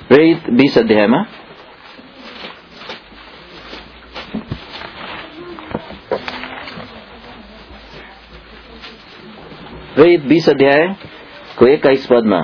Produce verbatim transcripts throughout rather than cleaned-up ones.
प्रेरित बीस अध्यायमा प्रेरित बीस अध्यायको एक्काइस पदमा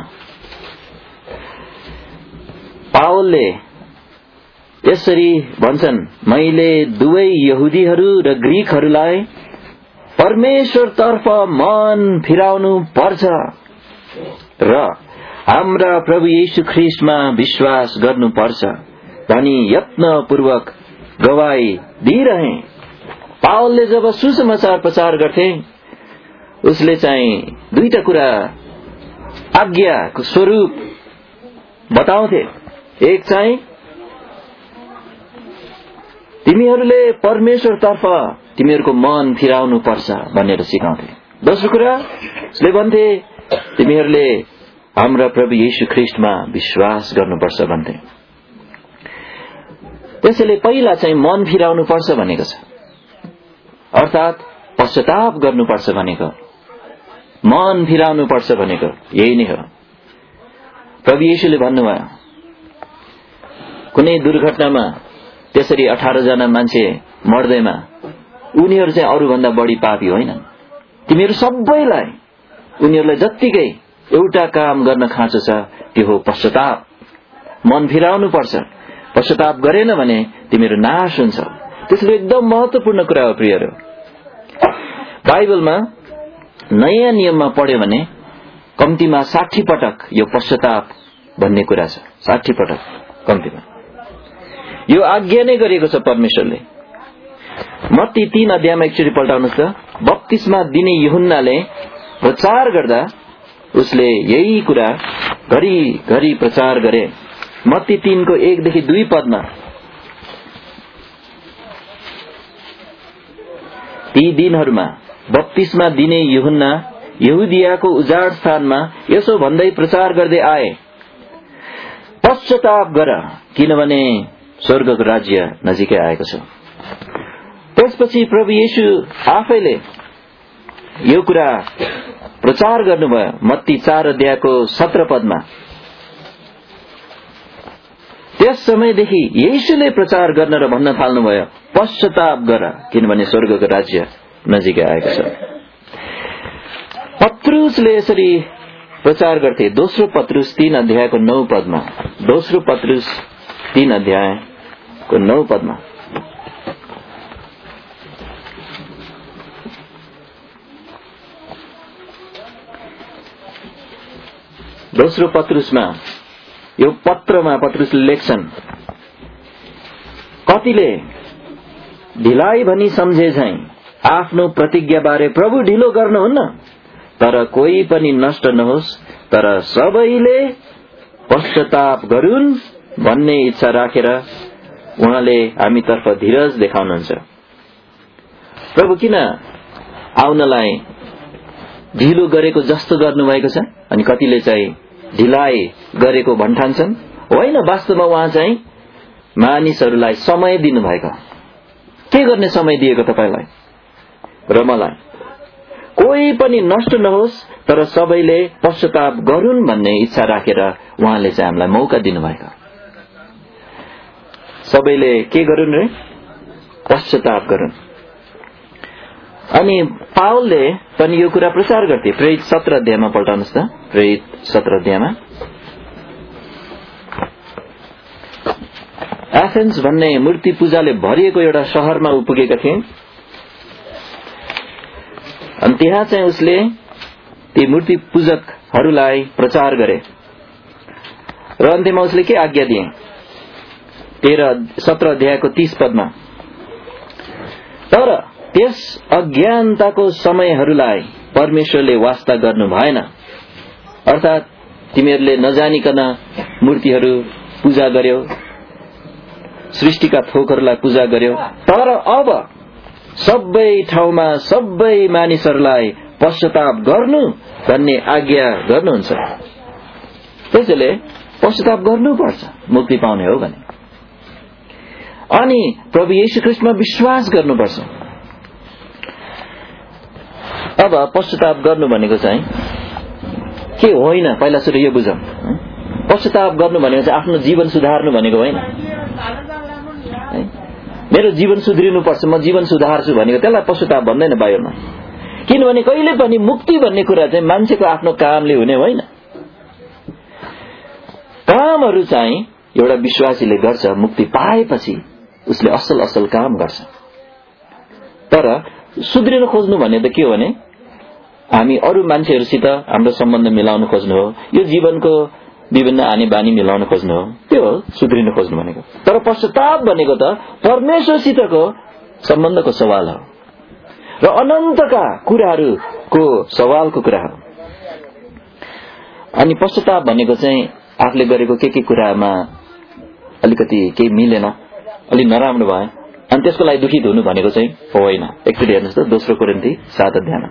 पावलले यसरी भन्छन्, मैले दुवै यहुदीहरू र ग्रीकहरूलाई परमेश्वरतर्फ मन फिराउनु पर्छ र हाम्रा प्रभु येशू ख्रीष्टमा विश्वास गर्नुपर्छ भनी यत्नपूर्वक गवाई दिइरहे। पावलले जब सुसमाचार प्रचार गर्थे उसले चाहिँ दुईटा कुरा आज्ञाको स्वरूप बताउँथे। एक चाहिँ तिमीहरूले परमेश्वरतर्फ तिमीहरूको मन फिराउनु पर्छ भनेर सिकाउँथे। दोस्रो कुरा उसले भन्थे तिमीहरूले हाम्रा प्रभु येशू ख्रीष्टमा विश्वास गर्नुपर्छ भन्थे। त्यसैले पहिला चाहिँ मन फिराउनु पर्छ भनेको छ, अर्थात पश्चाताप गर्नुपर्छ भनेको, मन फिराउनु पर्छ भनेको यही नै हो। प्रभु येशूले भन्नुभयो कुनै दुर्घटनामा त्यसरी अठार जना मान्छे मर्दैमा उनीहरू चाहिँ अरूभन्दा बढी पापी होइनन्। तिमीहरू सबैलाई उनीहरूलाई जत्तिकै एउटा काम गर्न खाँचो छ, त्यो हो पश्चाताप। मन फिराउनु पर्छ। पश्चाताप गरेन भने तिमीहरू नाश हुन्छ। त्यसले एकदम महत्वपूर्ण कुरा हो प्रियहरू। बाइबलमा नयाँ नियममा पढ्यो भने कम्तीमा साठी पटक यो पश्चाताप भन्ने कुरा छ। साठी पटक कम्तीमा यो आज्ञा नै गरिएको छ परमेश्वरले। मत्ती तीन अध्यायमा एकचोटि पल्टाउनुहोस् त। बप्तिस्मा दिने यूहन्नाले प्रचार गर्दा उसले यही कुरा घरि घरि प्रचार गरे। मत्ती तीनको एकदेखि दुई पदमा ती दिनहरूमा बप्तिस्मा दिने यूहन्ना यहुदियाको उजाड स्थानमा यसो भन्दै प्रचार गर्दै आए, पश्चाताप गर किनभने स्वर्गको राज्य नजिकै आएको छ। त्यसपछि प्रभु येशू आफैले यो कुरा प्रचार गर्नुभयो। मत्ती चार अध्यायको सत्र पदमा त्यस समयदेखि येशूले प्रचार गर्न र भन्न थाल्नुभयो, पश्चाताप गर किनभने स्वर्गको राज्य नजिकै आएको छ। पत्रुसले यसरी प्रचार गर्थे। दोस्रो पत्रुस तीन अध्यायको नौ पदमा दोस्रो पत्रुस तीन अध्यायको नौ पदमा दोस्रो पत्रुसमा यो पत्रमा पत्रुसले लेख्छन्, कतिले ढिलाइ भनी सम्झे झैं आफ्नो प्रतिज्ञा बारे प्रभु ढिलो गर्नुहुन्न, तर कोही पनि नष्ट नहोस्, तर सबैले पश्चाताप गरून् भन्ने इच्छा राखेर उहाँले हामीतर्फ धीरज देखाउनुहुन्छ। प्रभु किन आउनलाई ढिलो गरेको जस्तो गर्नुभएको छ अनि कतिले चाहिँ ढिलाइ गरेको भन्ठान्छन्? होइन, वास्तवमा उहाँ चाहिँ मानिसहरूलाई समय दिनुभएको। के गर्ने समय दिएको तपाईलाई र मलाई? कोही पनि नष्ट नहोस् तर सबैले पश्चाताप गरून् भन्ने इच्छा राखेर उहाँले चाहिँ हामीलाई मौका दिनुभएको। सबैले के गरून् रे? पश्चाताप गरून्। अनि पावलले पनि यो कुरा प्रचार गर्थे। प्रेरित सत्र अध्यायमा पल्टाउनुहोस् त। प्रेरित सत्र अध्यायमा एथेन्स भन्ने मूर्ति पूजाले भरिएको एउटा शहरमा पुगेका थिए। अनि त्यहाँ चाहिँ उसले ती मूर्ति पूजकहरूलाई प्रचार गरे र अन्त्यमा उसले के आज्ञा दिए? तेह्र सत्र अध्यायको तीस पदमा, तर त्यस अज्ञानताको समयहरूलाई परमेश्वरले वास्ता गर्नु भएन। अर्थात तिमीहरूले नजानिकन मूर्तिहरू पूजा गर्यौ, सृष्टिका थोकहरूलाई पूजा गर्यौ, तर अब सबै ठाउँमा सबै मानिसहरूलाई पश्चाताप गर्नु भन्ने आज्ञा गर्नुहुन्छ। त्यसैले पश्चाताप गर्नुपर्छ मुक्ति पाउने हो भने। अनि प्रभु येशू ख्रीष्टमा विश्वास गर्नुपर्छ। अब पश्चाताप गर्नु भनेको चाहिँ के होइन, पहिला सुरु यो बुझौं। पश्चाताप गर्नु भनेको चाहिँ आफ्नो जीवन सुधार्नु भनेको होइन। मेरो जीवन सुध्रिनुपर्छ, म जीवन सुधार्छु भनेको त्यसलाई पश्चाताप भन्दैन बाइबलमा। किनभने कहिले पनि मुक्ति भन्ने कुरा चाहिँ मान्छेको आफ्नो कामले हुने होइन। कामहरू चाहिँ एउटा विश्वासीले गर्छ, मुक्ति पाएपछि उसले असल असल काम गर्छ। तर सुध्रिन खोज्नु भने त के हो भने हामी अरू मान्छेहरूसित हाम्रो सम्बन्ध मिलाउन खोज्नु हो, यो जीवनको विभिन्न आनी बानी मिलाउन खोज्नु हो, त्यो हो सुध्रिन खोज्नु भनेको। तर पश्चाताप भनेको त परमेश्वरसितको सम्बन्धको सवाल हो र अनन्तका कुराहरूको सवालको कुरा हो। अनि पश्चाताप भनेको चाहिँ आफूले गरेको के के कुरामा अलिकति केही मिलेन, अलि नराम्रो भयो अनि त्यसको लागि दुखित हुनु भनेको चाहिँ होइन। एकचोटि हेर्नुहोस् त दोस्रो कोरिन्थी सात अध्यायमा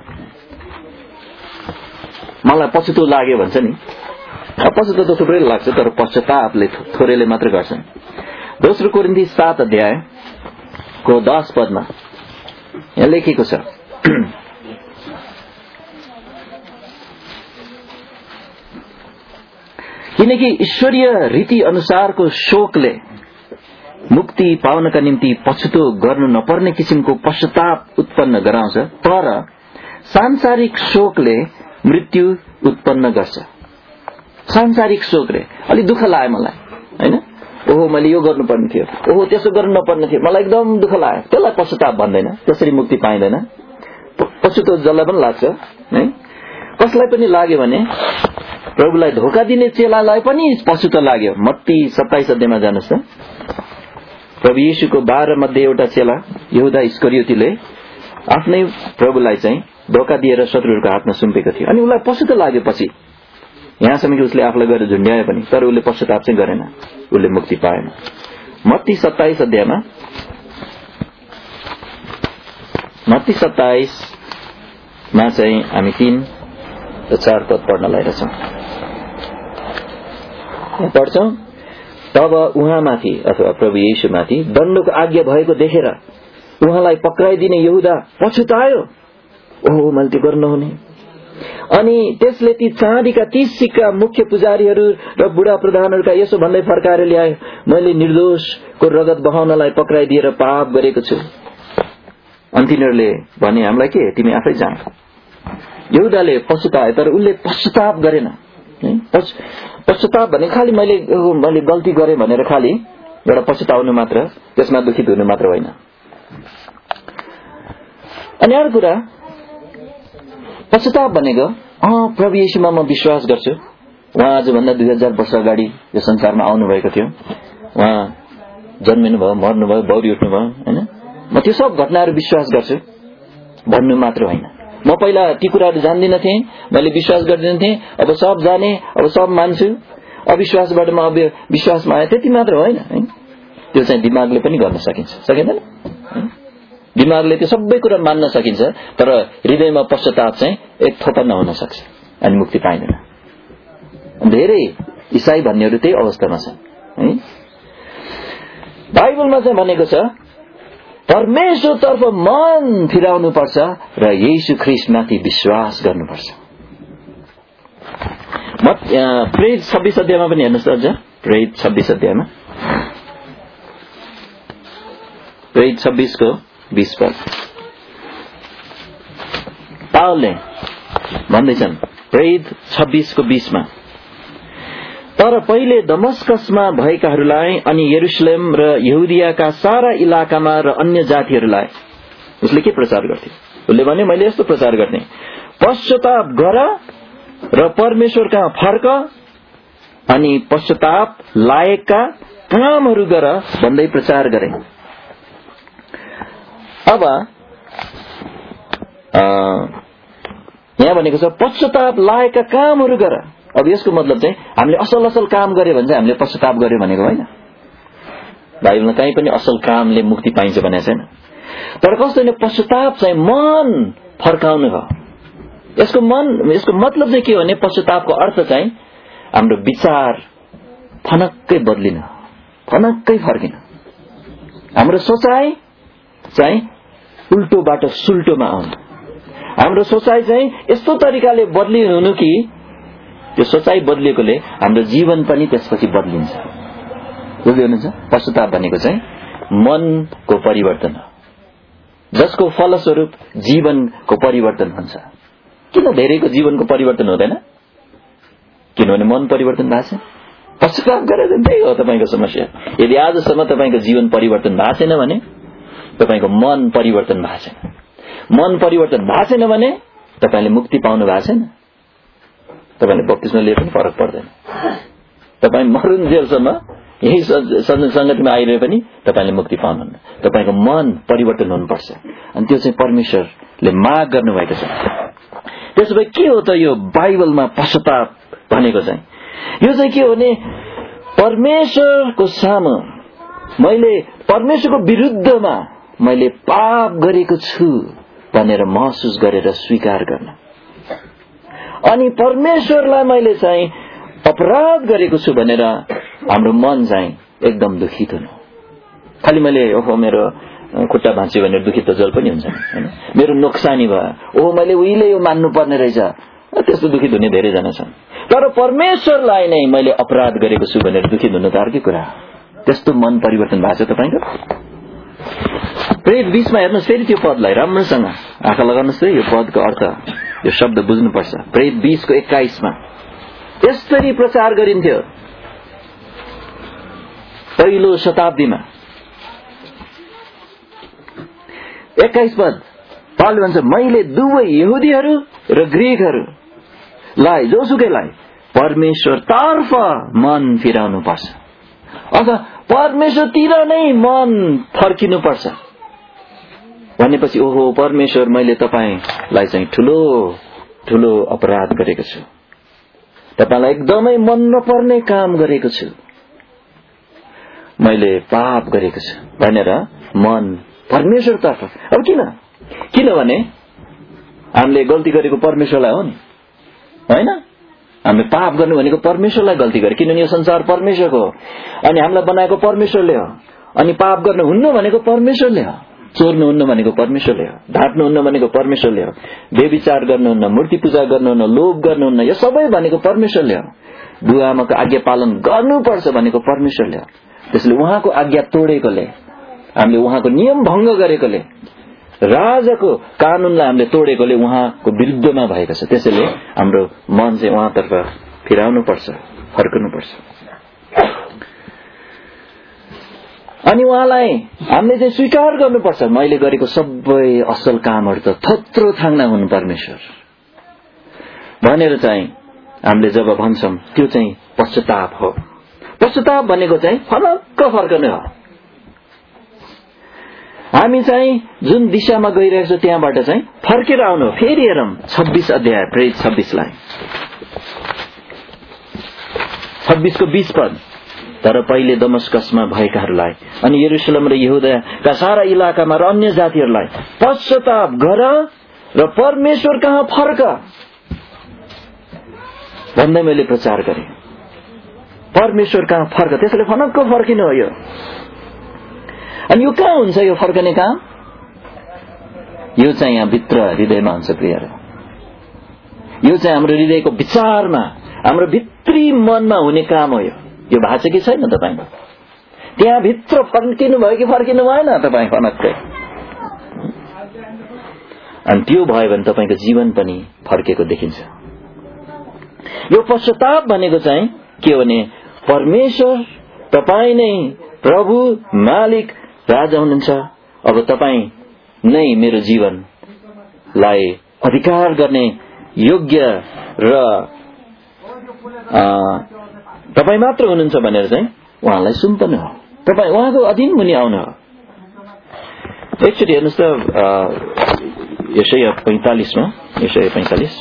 मलाई पछुतो लाग्यो भन्छ नि। पछुतो त थुप्रै लाग्छ तर पश्चातापले थोरैले मात्र गर्छन्। दोस्रो कोरिन्थी सात अध्यायको दस पदमा यहाँ लेखेको छ, किनकि ईश्वरीय रीति अनुसारको शोकले मुक्ति पाउनका निम्ति पछुतो गर्नु नपर्ने किसिमको पश्चाताप उत्पन्न गराउँछ, तर सांसारिक शोकले मृत्यु उत्पन्न गर्छ। सांसारिक शोकले अलि दुःख लाग्यो मलाई हैन, ओहो मैले यो गर्नुपर्ने थियो, ओहो त्यसो गर्नु नपर्ने थियो, मलाई एकदम दुःख लाग्यो, त्यसलाई पश्चाताप भन्दैन। त्यसरी मुक्ति पाइँदैन। पछुतो जसलाई पनि लाग्छ है, कसलाई पनि लाग्यो भने प्रभुलाई धोका दिने चेलालाई पनि पछुतो लाग्यो। मत्ती सत्ताइस अध्यायमा जानुहोस् त। प्रभु येशूको बाह्र मध्ये एउटा चेला यहुदा इस्करियोतीले आफ्नै प्रभुलाई चाहिँ धोका दिएर शत्रुहरूको हातमा सुम्पेको थियो अनि उसलाई पछुतो लाग्यो। पछि यहाँसम्म कि उसले आफूलाई गएर झुन्ड्यायो पनि, तर उसले पश्चाताप चाहिँ गरेन, उसले मुक्ति पाएन। मत्ती सत्ताइस अध्यायमा मत्ती सत्ताइसमा चाहिँ हामी तीन र चार पद पढ्न लागिरहेछौँ। पढ्छौं, तब उहाँमाथि अथवा प्रभु येशूमाथि दण्डको आज्ञा भएको देखेर उहाँलाई पक्राइदिने यहुदा पछुतायो, ओहो मैले त्यो गर्नु नहुने। अनि त्यसले ती चाँदीका तीस सिक्का मुख्य पुजारीहरू र बुढा प्रधानहरूका यसो भन्दै फर्काएर ल्यायो, मैले निर्दोषको रगत बहाउनलाई पक्राइदिएर पाप गरेको छु। अनि तिनीहरूले भने हामीलाई के, तिमी आफै जान। यहुदाले पछुतायो तर उसले पश्चाताप गरेन। पश्चाताप भने खालि मैले मैले गल्ती गरेँ भनेर खालि एउटा पछुताउनु मात्र, त्यसमा दुखित हुनु मात्र होइन। अनि अर्को कुरा, पश्चाताप भनेको अँ प्रभु येशूमा म विश्वास गर्छु, उहाँ आजभन्दा दुई हजार वर्ष अगाडि यो संसारमा आउनु भएको थियो, उहाँ जन्मिनु भयो, मर्नु भयो, बौरी उठ्नु भयो होइन, म त्यो सब घटनाहरू विश्वास गर्छु भन्नु मात्र होइन। म पहिला ती कुराहरू जान्दिन थिएँ, मैले विश्वास गर्दिन थिएँ, अब सब जाने, अब सब मान्छु, अविश्वासबाट म अब विश्वासमा आएँ, त्यति मात्र होइन। त्यो चाहिँ दिमागले पनि गर्न सकिन्छ, सकिँदैन? दिमागले त्यो सबै कुरा मान्न सकिन्छ, तर हृदयमा पश्चाताप चाहिँ एक थोपा नहुन सक्छ अनि मुक्ति पाइँदैन। धेरै ईसाई भन्नेहरू त्यही अवस्थामा छन् है। बाइबलमा चाहिँ भनेको छ परमेश्वरतर्फ मन फिराउनु पर्छ र येशू ख्रीष्टमाथि विश्वास गर्नुपर्छ। प्रेरित छब्बीस अध्यायमा पनि हेर्नुहोस् त, अझ प्रेरित छब्बीस अध्यायमा प्रेरित छब्बीसको बीस पद पावलले भन्दैछन्, प्रेरित छब्बीसको बीसमा, तर पहिले दमस्कसमा भएकाहरूलाई अनि यरुशलेम र यहुदियाका सारा इलाकामा र अन्य जातिहरूलाई उसले के प्रचार गर्थे? उसले भने मैले यस्तो प्रचार गर्ने, पश्चाताप गर र परमेश्वर कहाँ फर्क अनि पश्चाताप लायकका कामहरू गर भन्दै प्रचार गरे। अब यहाँ भनेको छ पश्चाताप लायकका कामहरू गर। अब यसको मतलब चाहिँ हामीले असल असल काम गर्यो भने चाहिँ हामीले पश्चाताप गर्यो भनेको होइन। बाइबलमा कहीँ पनि असल कामले मुक्ति पाइन्छ भनेको छैन। तर कस्तो भने पश्चाताप चाहिँ मन फर्काउनु हो। यसको मन यसको मतलब चाहिँ के हो भने पश्चातापको अर्थ चाहिँ हाम्रो विचार फनक्कै बदलिन, फनक्कै फर्किन, हाम्रो सोचाइ चाहिँ उल्टोबाट सुल्टोमा आउनु, हाम्रो सोचाइ चाहिँ यस्तो तरिकाले बदलिनु कि त्यो सोचाइ बदलिएकोले हाम्रो जीवन पनि त्यसपछि बदलिन्छ। बुझ्दै हुनुहुन्छ? पश्चाताप भनेको चाहिँ मनको परिवर्तन हो, जसको फलस्वरूप जीवनको परिवर्तन हुन्छ। किन धेरैको जीवनको परिवर्तन हुँदैन? किनभने मन परिवर्तन भएको छैन। पश्चाताप गरेर त्यही हो तपाईँको समस्या। यदि आजसम्म तपाईँको जीवन परिवर्तन भएको छैन भने तपाईँको मन परिवर्तन भएको छैन। मन परिवर्तन भएको छैन भने तपाईँले मुक्ति पाउनु भएको छैन। तपाईँले बप्तिस्मा लिए पनि फरक पर्दैन। तपाईँ मरुन्जेलसम्म यही सङ्गतिमा आइरहे पनि तपाईँले मुक्ति पाउनुहुन्न। तपाईँको मन परिवर्तन हुनुपर्छ, अनि त्यो चाहिँ परमेश्वरले माग गर्नुभएको छ। त्यसो भए के हो त यो बाइबलमा पश्चाताप भनेको चाहिँ? यो चाहिँ के हो भने परमेश्वरको सामु मैले परमेश्वरको विरुद्धमा मैले पाप गरेको छु भनेर महसुस गरेर स्वीकार गर्न, अनि परमेश्वरलाई मैले चाहिँ अपराध गरेको छु भनेर हाम्रो मन चाहिँ एकदम दुखित हुनु। खालि मैले ओहो मेरो खुट्टा भाँच्यो भनेर दुखित त जल पनि हुन्छ हैन, मेरो नोक्सानी भयो, ओहो मैले उहिले यो मान्नु पर्ने रहेछ, त्यस्तो दुखित हुने धेरैजना छन्। तर परमेश्वरलाई नै मैले अपराध गरेको छु भनेर दुखित हुनु त अर्कै कुरा। त्यस्तो मन परिवर्तन भएको छ तपाईँको? प्रेरित बीसमा हेर्नुहोस् फेरि त्यो पदलाई राम्रोसँग आँखा लगाउनुहोस् है। यो पदको अर्थ, यो शब्द बुझ्नुपर्छ। प्रेरित बीसको एक्काइसमा यसरी प्रचार गरिन्थ्यो पहिलो शताब्दीमा। एक्काइस पद पावलले भन्छ, मैले दुवै यहुदीहरू र ग्रीकहरूलाई जोसुकैलाई परमेश्वरतर्फ मन फिराउनु पर्छ, अथवा परमेश्वरतिर नै मन फर्किनु पर्छ भनेपछि ओहो परमेश्वर मैले तपाईलाई चाहिँ ठुलो ठुलो अपराध गरेको छु, तपाईलाई एकदमै मन नपर्ने काम गरेको छु, मैले पाप गरेको छु भनेर मन परमेश्वरतर्फ। अब किन? किनभने हामीले गल्ती गरेको परमेश्वरलाई हो नि, होइन? हामीले पाप गर्नु भनेको परमेश्वरलाई गल्ती गरे, किनभने यो संसार परमेश्वरको हो, अनि हामीलाई बनाएको परमेश्वरले हो। अनि पाप गर्नु हुन्न भनेको परमेश्वरले हो, चोर्नु हुन्न भनेको परमेश्वरले हो, ढाँट्नु हुन्न भनेको परमेश्वरले हो, व्यभिचार गर्नुहुन्न, मूर्ति पूजा गर्नुहुन्न, लोभ गर्नुहुन्न, यो सबै भनेको परमेश्वरले हो। बुवा आमाको आज्ञा पालन गर्नुपर्छ भनेको परमेश्वरले हो। त्यसले उहाँको आज्ञा तोडेकोले, हामीले उहाँको नियम भंग गरेकोले, राजाको कानूनलाई हामीले तोडेकोले उहाँको विरुद्धमा भएको छ। त्यसैले हाम्रो मन चाहिँ उहाँतर्फ फिराउनु पर्छ, फर्कनु पर्छ। अनि उहाँलाई हामीले चाहिँ स्वीकार गर्नुपर्छ, मैले गरेको सबै असल कामहरू त थत्रो थाङ्ना हुन् परमेश्वर भनेर चाहिँ हामीले जब भन्छौं त्यो चाहिँ पश्चाताप हो। पश्चाताप भनेको चाहिँ फरक फर्कने हो। हामी चाहिँ जुन दिशामा गइरहेको छौं त्यहाँबाट चाहिँ फर्केर आउनु। फेरि हेरौं छब्बीस अध्याय प्रेरित छब्बीसलाई, छब्बीस को बीस पद। तर पहिले दमस्कसमा भएकाहरूलाई अनि यरुशलेम र यहुदाका सारा इलाकामा र अन्य जातिहरूलाई पश्चाताप गर र परमेश्वर कहाँ फर्क भन्दै मैले प्रचार गरेँ। परमेश्वर कहाँ फर्क, त्यसैले फनक्क फर्किनु हो यो। अनि यो कहाँ हुन्छ यो फर्कने काम? यो चाहिँ यहाँ भित्र हृदयमा हुन्छ प्रियहरू। यो चाहिँ हाम्रो हृदयको विचारमा, हाम्रो भित्री मनमा हुने काम हो। यो यो भएको छ कि छैन तपाईको? त्यहाँ भित्र फर्किनु भयो कि फर्किनु भएन तपाईँ फनक्कै? अनि त्यो भयो भने तपाईको जीवन पनि फर्केको देखिन्छ। यो पश्चाताप भनेको चाहिँ के हो भने परमेश्वर तपाईँ नै प्रभु, मालिक, राजा हुनुहुन्छ। अब तपाईँ नै मेरो जीवनलाई अधिकार गर्ने योग्य र तपाईँ मात्र हुनुहुन्छ भनेर चाहिँ उहाँलाई सुम्पनु हो। तपाईँ उहाँको अधीन मुनि आउनु हो। एकचोटि हेर्नुहोस् त यशाया पैंतालीसमा, यशाया पैंतालीस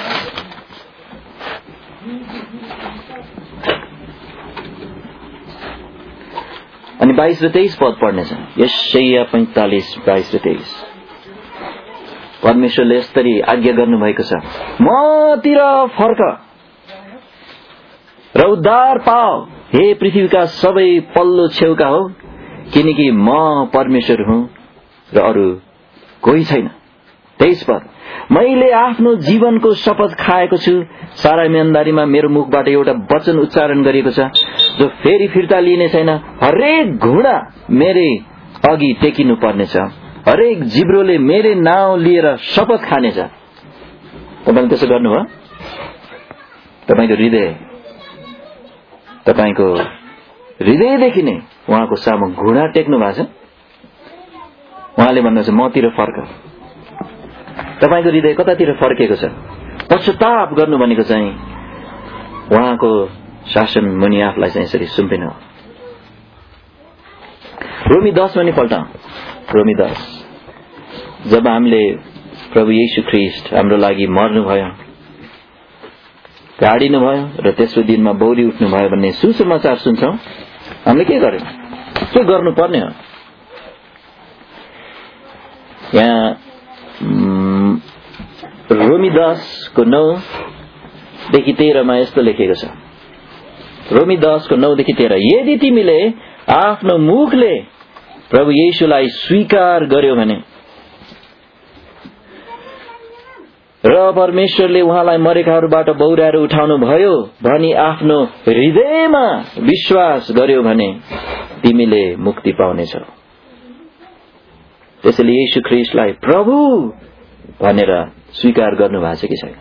अनि बाइस र तेइस पद पढ्नेछ। यशाया पैंतालीस बाइस र तेइस। परमेश्वरले यसरी आज्ञा गर्नु भएको छ, मतिर फर्क र उद्धार पाओ हे पृथ्वीका सबै पल्लो छेउका हो, किनकि म परमेश्वर हुँ र अरू कोही छैन। तेइस पद। मैले आफ्नो जीवनको शपथ खाएको छु, सारा इमानदारीमा मेरो मुखबाट एउटा वचन उच्चारण गरिएको छ जो फेरि फिर्ता लिइने छैन। हरेक घुँडा मेरे अघि टेकिनु पर्नेछ, हरेक जिब्रोले मेरे नाउँ लिएर शपथ खानेछ। तपाईले त्यसो गर्नुभयो? तपाईको हृदय तपाईको हृदयदेखि नै उहाँको सामु घुँडा टेक्नु भएको छ। उहाँले भन्नुहुन्छ मतिर फर्क। तपाईको हृदय कतातिर फर्केको छ? पश्चाताप गर्नु भनेको चाहिँ उहाँको शासन मुनि आफूलाई चाहिँ यसरी सुम्पिनु हो। रोमी दस पनि पल्टाउँ। रोमी दस, जब हामीले प्रभु येशू ख्रीष्ट हाम्रो लागि मर्नुभयो, गाडिनु भयो र तेस्रो दिनमा बौरी उठ्नु भयो भन्ने सुसमाचार सुन्छौं, हामीले के गर्यौं? के गर्नुपर्ने हो? यहाँ रोमी दस को नौ देखि तेह्रमा यस्तो लेखेको छ। रोमी दस को नौ देखि तेह्र, यदि तिमीले आफ्नो मुखले प्रभु येशूलाई स्वीकार गर्यो भने र परमेश्वरले उहाँलाई मरेकाहरूबाट बौराएर उठाउनु भयो भनी आफ्नो हृदयमा विश्वास गर्यो भने तिमीले मुक्ति पाउनेछौ। त्यसैले येशू ख्रीष्टलाई प्रभु भनेर स्वीकार गर्नु भएको छ कि छैन?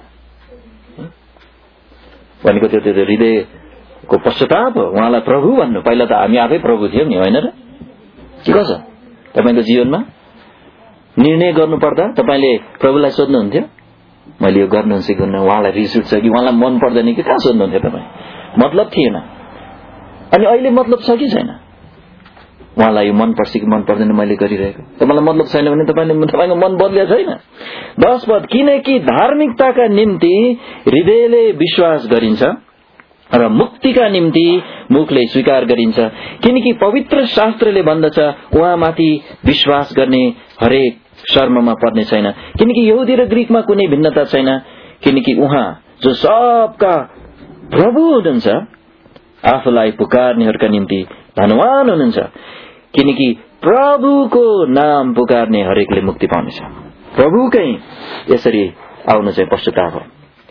भनेको त्यो त्यो हृदयको पश्चाताप हो, उहाँलाई प्रभु भन्नु। पहिला त हामी आफै प्रभु थियौं नि, होइन र? के कसो तपाईको जीवनमा निर्णय गर्नु पर्दा तपाईले प्रभुलाई सोध्नुहुन्थ्यो, मैले यो गर्नुहुन्छ कि गर्नु, उहाँलाई रिस उठ्छ कि उहाँलाई मन पर्दैन कि? कहाँ सोध्नुहुन्थ्यो तपाईँ? मतलब थिएन। अनि अहिले मतलब छ कि छैन? उहाँलाई यो मन पर्छ कि मन पर्दैन मैले गरिरहेको? तपाईलाई मतलब छैन भने तपाईले तपाईको मन बदलिएको छैन। दश पद, किनकि धार्मिकताका निम्ति हृदयले विश्वास गरिन्छ र मुक्तिका निम्ति मुखले स्वीकार गरिन्छ। किनकि पवित्र शास्त्रले भन्दछ, उहाँमाथि विश्वास गर्ने हरेक शर्ममा पर्ने छैन। किनकि यहुदी र ग्रीकमा कुनै भिन्नता छैन, किनकि उहाँ जो सबका प्रभु हुनुहुन्छ आफूलाई पुकार्नेहरूका निम्ति धनवान हुनुहुन्छ। किनकि प्रभुको नाम पुकार्ने हरेकले मुक्ति पाउनेछ। प्रभुकै यसरी आउनु चाहिँ पश्चाताप हो।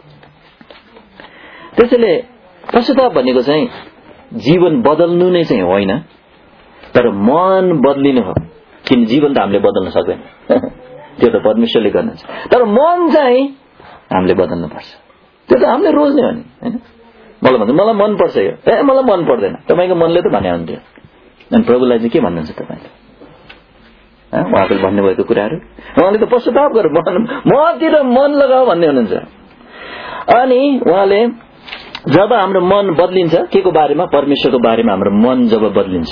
त्यसैले पश्चाताप भनेको चाहिँ जीवन बदल्नु नै चाहिँ होइन, तर मन बदलिनु हो। किन जीवन त हामीले बदल्न सक्दैन, त्यो त परमेश्वरले गर्नुहुन्छ। तर मन चाहिँ हामीले बदल्नु पर्छ। त्यो त हामीले रोज्ने हो नि, हैन? मलाई भन्छ मलाई मन पर्छ यो, ए मलाई मन पर्दैन। तपाईको मनले त भने हुन्थ्यो। अनि प्रभुलाई चाहिँ के भन्नुहुन्छ तपाईले? उहाँले भन्नुभएको कुराहरू उहाँले त पश्चाताप गर, मतिर मन लगाऊ भन्ने हुनुहुन्छ। अनि उहाँले जब हाम्रो मन बदलिन्छ, के को बारेमा? परमेश्वरको बारेमा हाम्रो मन जब बदलिन्छ,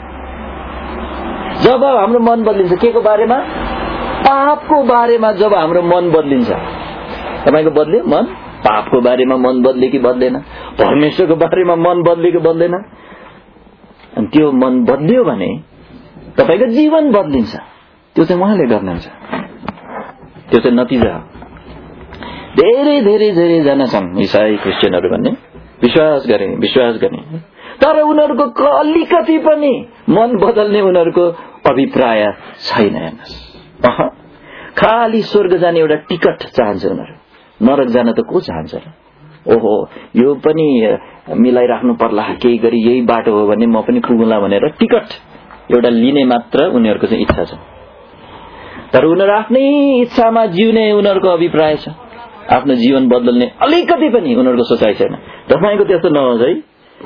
जब हाम्रो मन बदलिन्छ, के को बारेमा? पापको बारेमा जब हाम्रो मन बदलिन्छ। तपाईको बदल्यो मन? पापको बारेमा मन बदल्यो कि बदलेन? परमेश्वरको बारेमा मन बदल्यो कि बदलेन? अनि त्यो मन बदल्यो भने तपाईको जीवन बदलिन्छ। त्यो चाहिँ उहाँले गर्नुहुन्छ। त्यो चाहिँ नतिजा हो। धेरै धेरै धेरै जना छन् इसाई क्रिस्चियनहरू भन्ने, विश्वास गरे विश्वास गर्ने, तर उनीहरूको अलिकति पनि मन बदल्ने उनीहरूको अभिप्राय छैन। हेर्नुहोस्, खाली स्वर्ग जाने एउटा टिकट चाहन्छ उनीहरू, नरक जान त को चाहन्छ र? ओहो यो पनि मिलाइराख्नु पर्ला, केही गरी यही बाटो हो भने म पनि पुगुला भनेर टिकट एउटा लिने मात्र उनीहरूको चाहिँ इच्छा छ। तर उनीहरू आफ्नै इच्छामा जिउने उनीहरूको अभिप्राय छ। आफ्नो जीवन बदल्ने अलिकति पनि उनीहरूको सोचाइ छैन। तपाईको त्यस्तो नहोस् है।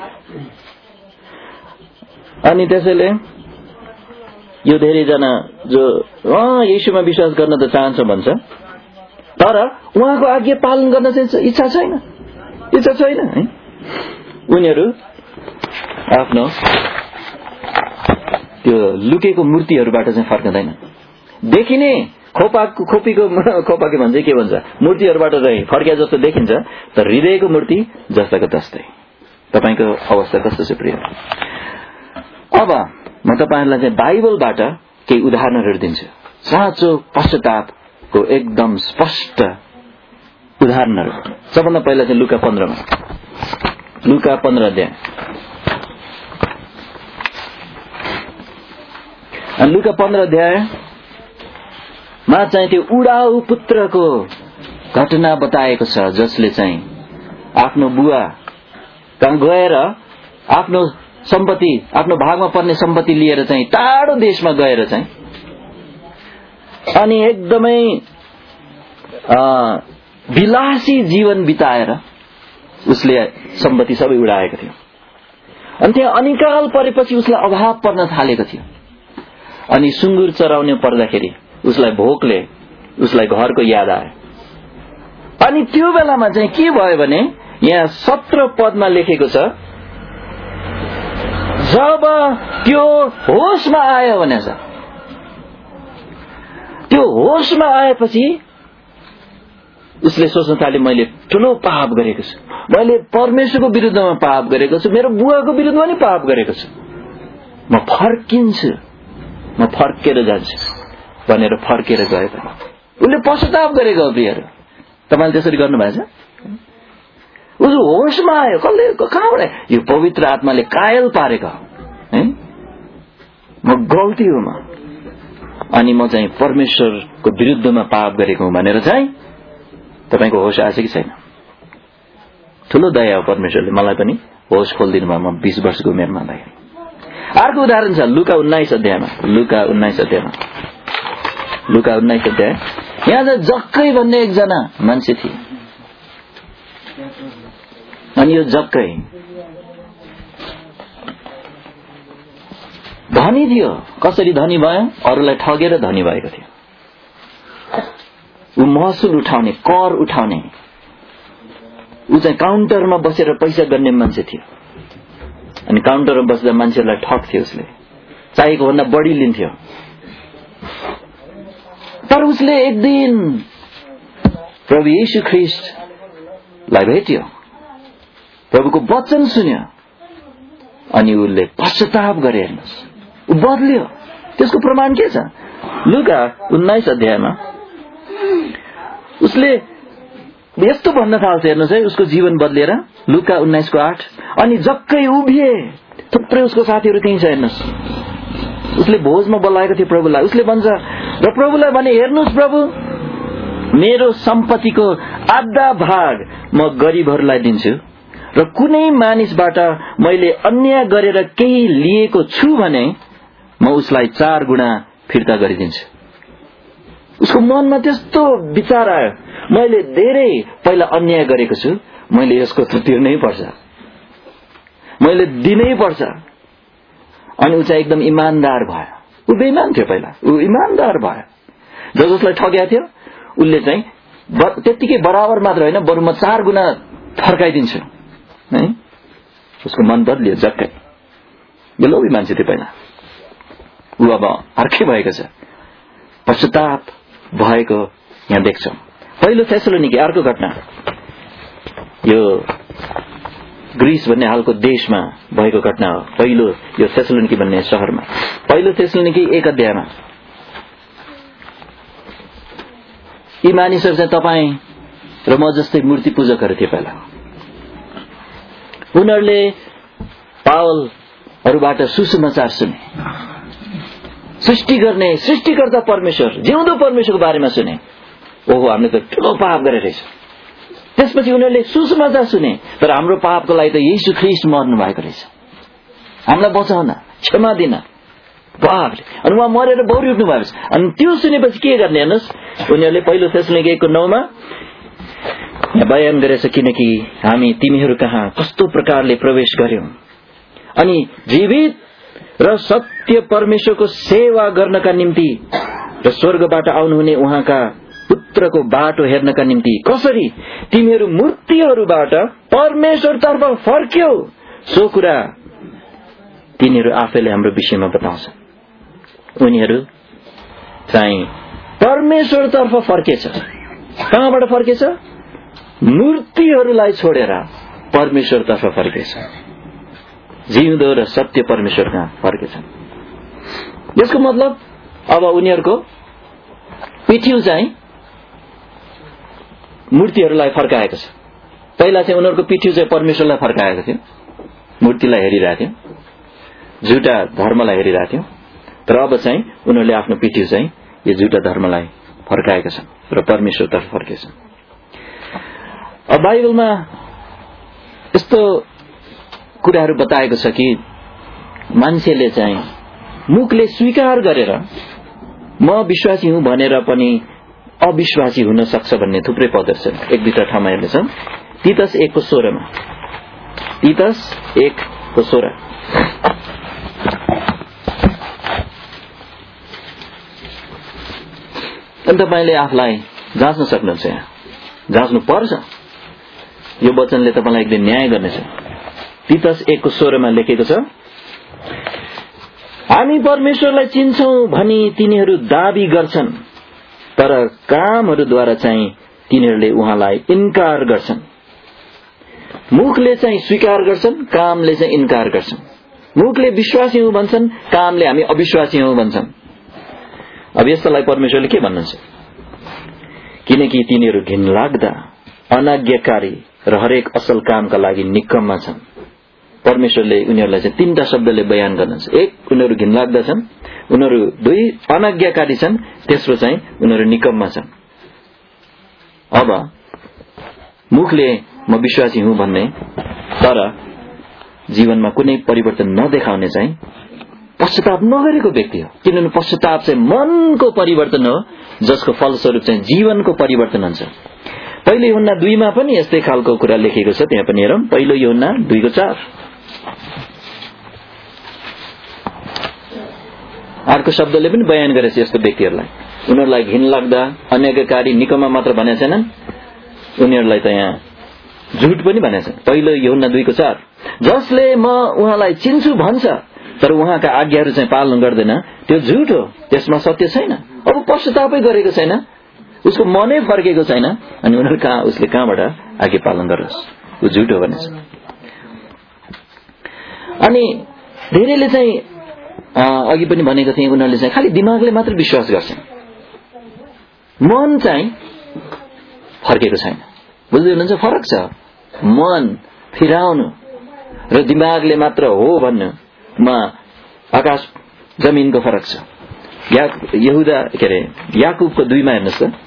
अनि त्यसैले यो धेरैजना जो अँ येशूमा विश्वास गर्न त चाहन्छ भन्छ, तर उहाँको आज्ञा पालन गर्न चाहिँ इच्छा छैन, इच्छा छैन है। उनीहरू आफ्नो त्यो लुकेको मूर्तिहरूबाट चाहिँ फर्कँदैन। देखिने खोपाको खोपीको खोपाके भन्छ के भन्छ मूर्तिहरूबाट चाहिँ फर्किया जस्तो देखिन्छ, तर हृदयको मूर्ति जस्ताको तस्तै। तपाईको अवस्था कस्तो छ प्रिय? अब म तपाईहरुलाई चाहिँ बाइबलबाट केही उदाहरणहरू दिन्छु, साँचो पश्चातापको एकदम स्पष्ट उदाहरणहरू। सबभन्दा पहिला चाहिँ लुका पन्ध्रमा, लुका पन्ध्र अध्याय। लुका पन्ध्र अध्याय मा चाहिँ त्यो उडाउ पुत्रको घटना बताएको छ जसले चाहिँ आफ्नो बुवा कहाँ गएर आफ्नो सम्पत्ति आफ्नो भागमा पर्ने सम्पत्ति लिएर चाहिँ टाढो देशमा गएर चाहिँ अनि एकदमै विलासी जीवन बिताएर उसले सम्पत्ति सबै उडाएको थियो। अनि त्यहाँ अनिकाल परेपछि उसलाई अभाव पर्न थालेको थियो। अनि सुँगुर चराउने पर्दाखेरि उसलाई भोकले उसलाई घरको याद आयो। अनि त्यो बेलामा चाहिँ के भयो भने यहाँ सत्र पदमा लेखेको छ, जब त्यो होशमा आयो भनेछ। त्यो होशमा आएपछि उसले सोच्न थाले, मैले ठुलो पाप गरेको छु, मैले परमेश्वरको विरुद्धमा पाप गरेको छु, मेरो बुवाको विरुद्धमा नि पाप गरेको छु, म फर्किन्छु, म फर्केर जान्छु भनेर फर्केर गयो। उसले पश्चाताप गरेको हो। प्रियहरू, तपाईँले त्यसरी गर्नुभएछ? उस होशमा आयो। कसले कहाँबाट? यो पवित्र आत्माले कायल पारेको है। म गल्ती हो म, अनि म चाहिँ परमेश्वरको विरुद्धमा पाप गरेको हुँ भनेर चाहिँ तपाईको होश आएछ कि छैन? ठुलो दया हो परमेश्वरले मलाई पनि होश खोलिदिनु भयो म बीस वर्षको उमेरमा हुँदाखेरि। अर्को उदाहरण छ लुका उन्नाइस अध्यायमा। लुका उन्नाइस अध्यायमा लुका उन्नाइस अध्याय यहाँ चाहिँ जक्कै भन्ने एकजना मान्छे थिए। अनि यो जक्कै धनी थियो। कसरी धनी भयो? अरूलाई ठगेर धनी भएको थियो। ऊ महसुल उठाउने, कर उठाउने, ऊ चाहिँ काउन्टरमा बसेर पैसा गर्ने मान्छे थियो। अनि काउन्टरमा बस्दा मान्छेहरूलाई ठग्थ्यो उसले, चाहिएको भन्दा बढी लिन्थ्यो। तर उसले एक दिन प्रभु येशू ख्रीष्टलाई भेट्यो, प्रभुको वचन सुन्यो, अनि उसले पश्चाताप गरे। हेर्नुहोस्, ऊ बदल्यो। त्यसको प्रमाण के छ? लुका उन्नाइस अध्यायमा उसले यस्तो भन्न थाल्छ। हेर्नुहोस् है, उसको जीवन बदलेर। लुका उन्नाइसको आठ। अनि जक्कै उभिए, थुप्रै उसको साथीहरू त्यही छ। हेर्नुहोस्, उसले भोजमा बोलाएको थियो प्रभुलाई। उसले भन्छ र प्रभुलाई भने, हेर्नुहोस् प्रभु, मेरो सम्पत्तिको आधा भाग म गरिबहरूलाई दिन्छु, र कुनै मानिसबाट मैले अन्याय गरेर केही लिएको छु भने म उसलाई चार गुणा फिर्ता गरिदिन्छु। उसको मनमा त्यस्तो विचार आयो, मैले धेरै पहिला अन्याय गरेको छु, मैले यसको त तिर्नै पर्छ, मैले दिनै पर्छ। अनि ऊ चाहिँ एकदम इमान्दार भयो। ऊ बेइमान थियो पहिला, ऊ इमान्दार भयो। जब उसलाई ठगेको थियो उसले चाहिँ त्यतिकै बराबर मात्र होइन, बरु म चार गुणा फर्काइदिन्छु है। उसको मन बदलियो जक्कै। यो लोभी मान्छे थियो पहिला, ऊ अब अर्कै भएको छ, पश्चाताप भएको यहाँ देख्छौं। पहिलो थेसलोनिके अर्को घटना, यो ग्रीस भन्ने हालको देशमा भएको घटना हो। पहिलो यो थेसलोनिके भन्ने शहरमा, पहिलो थेसलोनिके एक अध्यायमा यी मानिसहरू चाहिँ तपाईँ र म जस्तै मूर्ति पूजकहरू थिए पहिला। उनीहरूले पावलहरूबाट सुसमाचार सुने, सृष्टि गर्ने सृष्टिकर्ता परमेश्वर, जिउँदो परमेश्वरको बारेमा सुने। ओहो, हामीले त ठुलो पाप गरेर रहेछ। त्यसपछि उनीहरूले सुसमाचार सुने, तर हाम्रो पापको लागि त येशू ख्रीष्ट मर्नु भएको रहेछ, हामीलाई बचाउन, क्षमा दिन पापले। अनि उहाँ मरेर बौरी उठ्नु भएको छ। अनि त्यो सुनेपछि के गर्ने? हेर्नुहोस्, उनीहरूले पहिलो थेसलोनिके एकको नौमा बयान गरेछ, किनकि हामी तिमीहरू कहाँ कस्तो प्रकारले प्रवेश गर्यौं, अनि जीवित र सत्य परमेश्वरको सेवा गर्नका निम्ति र स्वर्गबाट आउनुहुने उहाँका पुत्रको बाटो हेर्नका निम्ति कसरी तिमीहरू मूर्तिहरूबाट परमेश्वरतर्फ फर्क्यौ, सो कुरा तिनीहरू आफैले हाम्रो विषयमा बताउँछ। उनीहरू चाहिँ परमेश्वरतर्फ फर्केछ। कहाँबाट फर्केछ? मूर्तिहरूलाई छोडेर परमेश्वरतर्फ फर्केछ। जिउँदो र सत्य परमेश्वर कहाँ फर्केछ। यसको मतलब अब उनीहरूको पिठ्यू चाहिँ मूर्तिहरूलाई फर्काएको छ। पहिला चाहिँ उनीहरूको पिठ्यू चाहिँ परमेश्वरलाई फर्काएको थियो, मूर्तिलाई हेरिरहेको थियो, झुटा धर्मलाई हेरिरहेको थियो। तर अब चाहिँ उनीहरूले आफ्नो पिठ्यू चाहिँ यो झुटा धर्मलाई फर्काएको छ र परमेश्वरतर्फ फर्केछ। अब बाइबलमा यस्तो कुराहरू बताएको छ कि मान्छेले चाहिँ मुखले स्वीकार गरेर म विश्वासी हुँ भनेर पनि अविश्वासी हुन सक्छ भन्ने थुप्रै पदहरू छन्। एक दुईटा ठाउँमा हेर्नेछौँ। तीतस एक को सोह्रमा तीतस एक को सोह्र अनि तपाईँले आफूलाई जाँच्न सक्नुहुन्छ। यहाँ जाँच्नु पर्छ। यो वचनले तपाईँलाई एक दिन न्याय गर्नेछ। तीतस एक को सोह्रमा लेखेको छ, हामी परमेश्वरलाई चिन्छौं भनी तिनीहरू दाबी गर्छन्, तर कामहरूद्वारा चाहिँ तिनीहरूले उहाँलाई इन्कार गर्छन्। मुखले चाहिँ स्वीकार गर्छन्, कामले चाहिँ इन्कार गर्छन्। मुखले विश्वासी हौं भन्छन्, कामले हामी अविश्वासी हौं भन्छन्। अब यस्तोलाई परमेश्वरले के भन्नुहुन्छ? किनकि तिनीहरू घिनलाग्दा, अनाज्ञाकारी र हरेक असल कामका लागि निकम्मा छन्। परमेश्वरले उनीहरूलाई चाहिँ तीनटा शब्दले बयान गर्नुहुन्छ। एक, उनीहरू घिनलाग्दा छन्। उनीहरू दुई, अनाज्ञाकारी छन्। तेस्रो चाहिँ उनीहरू निकम्मा छन्। अब मुखले म विश्वासी हुँ भन्ने तर जीवनमा कुनै परिवर्तन नदेखाउने चाहिँ पश्चाताप नगरेको व्यक्ति हो। किनभने पश्चाताप चाहिँ मनको परिवर्तन हो, जसको फलस्वरूप चाहिँ जीवनको परिवर्तन हुन्छ। पहिलो यूहन्ना दुईमा पनि यस्तै खालको कुरा लेखेको छ। त्यहाँ पनि हेरौं। पहिलो यूहन्ना दुईको चार। अर्को शब्दले पनि बयान गरेछ यस्तो व्यक्तिहरूलाई। उनीहरूलाई घिनलाग्दा, अनाज्ञाकारी, निकम्मा मात्र भनेको छैनन्, उनीहरूलाई त यहाँ झुट पनि भनेको छ। पहिलो यूहन्ना दुईको चार, जसले म उहाँलाई चिन्छु भन्छ तर उहाँका आज्ञाहरू चाहिँ पालन गर्दैन, त्यो झुट हो, त्यसमा सत्य छैन। अब पश्चातापै गरेको छैन, उसको मनै फर्केको छैन, अनि उनीहरू कहाँ उसले कहाँबाट आज्ञा पालन गरोस्? ऊ झुट हो भनेछ। अनि धेरैले चाहिँ अघि पनि भनेको थिएँ, उनीहरूले चाहिँ खालि दिमागले मात्र विश्वास गर्छन्, मन चाहिँ फर्केको छैन। बुझ्दै हुनुहुन्छ? फरक छ। मन फिराउनु र दिमागले मात्र हो भन्नुमा आकाश जमिनको फरक छ। या यहुदा के अरे याकुबको दुईमा हेर्नुहोस् त।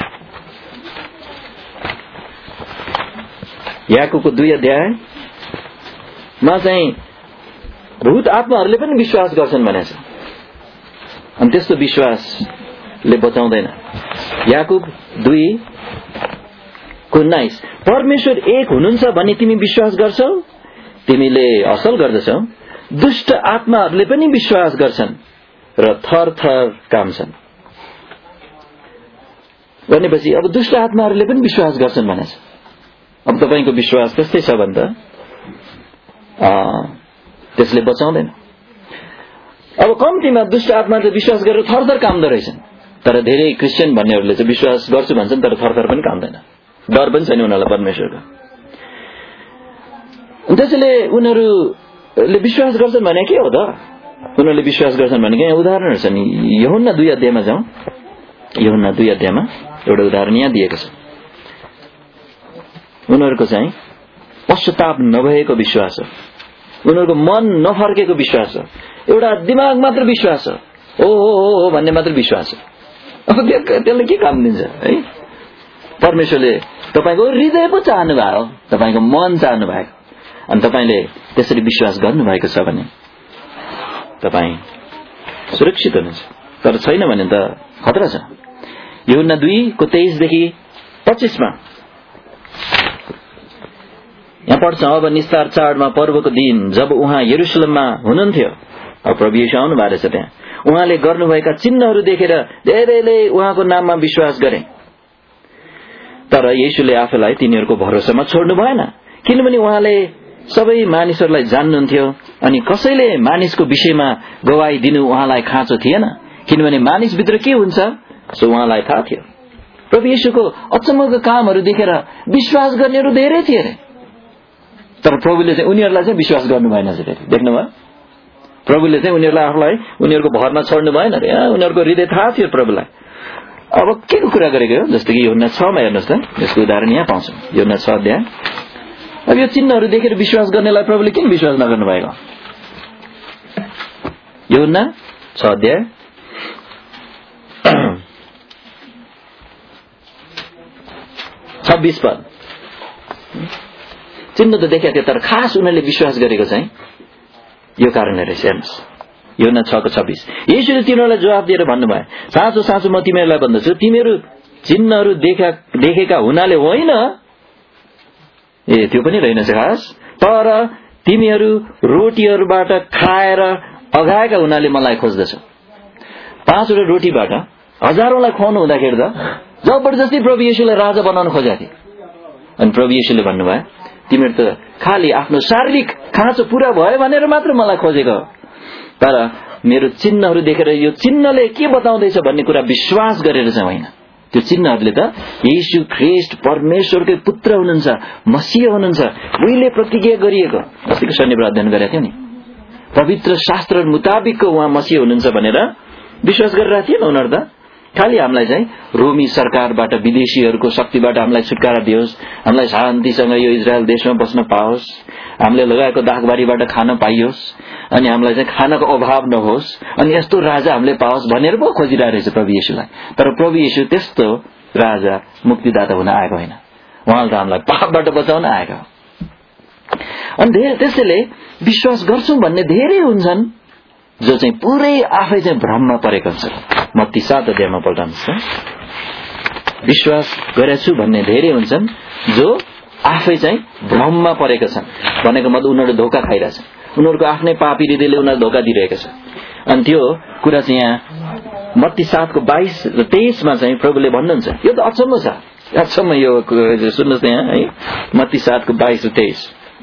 याकुबको दुई अध्यायमा चाहिँ भूत आत्माहरूले पनि विश्वास गर्छन् भनेको छ। अनि त्यस्तो विश्वासले बचाउँदैन। याकुब दुई को उन्नाइस, परमेश्वर एक हुनुहुन्छ भनी तिमी विश्वास गर्छौ, तिमीले असल गर्दछौ। दुष्ट आत्माहरूले पनि विश्वास गर्छन् र थर थर काम्छन्। भनेपछि अब दुष्ट आत्माहरूले पनि विश्वास गर्छन् भनेछ। अब तपाईको विश्वास त्यस्तै छ भने त त्यसले बचाउँदैन। अब कम्तीमा दुष्ट आत्माले विश्वास गरेर थरथर काम्दो रहेछन्, तर धेरै क्रिस्चियन भन्नेहरूले चाहिँ विश्वास गर्छु भन्छन् तर थरथर पनि काम्दैन। डर पनि छैन उनीहरूलाई परमेश्वरको। त्यसैले उनीहरूले विश्वास गर्छन् भने के हो त? उनीहरूले विश्वास गर्छन् भने यहाँ उदाहरणहरू छन्। यूहन्ना दुई अध्यायमा जाउँ। यूहन्ना दुई अध्यायमा एउटा उदाहरण यहाँ दिएको छ। उनीहरूको चाहिँ पश्चाताप नभएको विश्वास हो, उनीहरूको मन नफर्केको विश्वास हो, एउटा दिमाग मात्र विश्वास हो, हो हो हो हो भन्ने मात्र विश्वास हो। अब त्यसले के काम दिन्छ है? परमेश्वरले तपाईको हृदय पो चाहनु भयो, तपाईको मन चाहनु भएको, अनि तपाईले त्यसरी विश्वास गर्नुभएको छ भने तपाई सुरक्षित हुनुहुन्छ। तर छैन भने त खतरा छ। यूहन्ना दुई को तेईस देखि पच्चीस मा यहाँ पढ्छ, अब निस्तार चाडमा पर्वको दिन जब उहाँ यरुशलेममा हुनुहुन्थ्यो, अब प्रभु येशू आउनु भएको छ, त्यहाँ उहाँले गर्नुभएका चिन्हहरू देखेर धेरैले उहाँको नाममा विश्वास गरे। तर येशूले आफूलाई तिनीहरूको भरोसामा छोड्नु भएन, किनभने उहाँले सबै मानिसहरूलाई जान्नुहुन्थ्यो अनि कसैले मानिसको विषयमा गवाई दिनु उहाँलाई खाँचो थिएन, किनभने मानिसभित्र के हुन्छ सो उहाँलाई थाहा थियो। प्रभु येशूको अचम्मको कामहरू देखेर विश्वास गर्नेहरू धेरै थिए अरे, तर प्रभुले चाहिँ उनीहरूलाई चाहिँ विश्वास गर्नु भएन। देख्नुभयो? प्रभुले चाहिँ उनीहरूलाई आफूलाई उनीहरूको भरमा छोड्नु भएन अरे, उनीहरूको हृदय थाहा थियो प्रभुलाई। अब के को कुरा गरेको हो? जस्तो कि यूहन्ना छ मा हेर्नुहोस् त, यसको उदाहरण यहाँ पाउँछौँ। यूहन्ना छ अध्याय। अब यो चिन्हहरू देखेर विश्वास गर्नेलाई प्रभुले किन विश्वास नगर्नु भएको? यूहन्ना छ अध्याय छब्बीस पद, चिन्ह त देखेका थिए, तर खास उनीहरूले विश्वास गरेको चाहिँ यो कारणले रहेछ। हेर्नुहोस् यूहन्ना छ को छब्बीस, येशूले तिनीहरूलाई जवाफ दिएर भन्नुभयो, साँचो साँचो म तिमीहरूलाई भन्दछु, तिमीहरू चिन्हहरू देखा देखेका हुनाले होइन, ए त्यो पनि रहेनछ खास, तर तिमीहरू रोटीहरूबाट खाएर अघाएका हुनाले मलाई खोज्दछौ। पाँचवटा रोटीबाट हजारौंलाई खुवाउनु हुँदाखेरि त जबरजस्ती प्रभु येशूलाई राजा बनाउन खोजेका थिए। अनि प्रभु येशूले भन्नुभयो, तिमीहरू त खालि आफ्नो शारीरिक खाँचो पूरा भयो भनेर मात्र मलाई खोजेको, तर मेरो चिन्हहरू देखेर यो चिन्हले के बताउँदैछ भन्ने कुरा विश्वास गरेर चाहिँ होइन। त्यो चिन्हहरूले त येशू ख्रीष्ट परमेश्वरकै पुत्र हुनुहुन्छ, मसीह हुनुहुन्छ, उहिले प्रतिज्ञा गरिएको, अस्तिको शनिबार अध्ययन गरेका थियौं नि, पवित्र शास्त्र मुताबिकको उहाँ मसीह हुनुहुन्छ भनेर विश्वास गरिरहेको थिएन उनीहरू त। खालि हामीलाई चाहिँ रोमी सरकारबाट, विदेशीहरूको शक्तिबाट हामीलाई छुटकारा दियोस्, हामीलाई शान्तिसँग यो इजरायल देशमा बस्न पाओस्, हामीले लगाएको दागबारीबाट खान पाइयोस्, अनि हामीलाई चाहिँ खानको अभाव नहोस्, अनि यस्तो राजा हामीले पाओस् भनेर पो खोजिरहेको रहेछ प्रभु येशूलाई। तर प्रभु येशू त्यस्तो राजा मुक्तिदाता हुन आएको होइन, उहाँले त हामीलाई पापबाट बचाउन आएको हो। अनि त्यसैले विश्वास गर्छौं भन्ने धेरै हुन्छन् जो चाहिँ पुरै आफै चाहिँ भ्रममा परेको हुन्छ। मत्ती सात अध्यायमा पल्टाउनुहोस्, विश्वास गरेको छु भन्ने धेरै हुन्छन् जो आफै चाहिँ भ्रममा परेका छन्, भनेको मतलब उनीहरू धोका खाइरहेछन्, उनीहरूको आफ्नै पापी हृदयले उनीहरू धोका दिइरहेको छ। अनि त्यो कुरा चाहिँ यहाँ मत्ती सातको बाइस र तेइसमा चाहिँ प्रभुले भन्नुहुन्छ, यो त अचम्म छ, अचम्म यो सुन्नुहोस् न यहाँ है, मत्ती सातको बाइस र तेइस।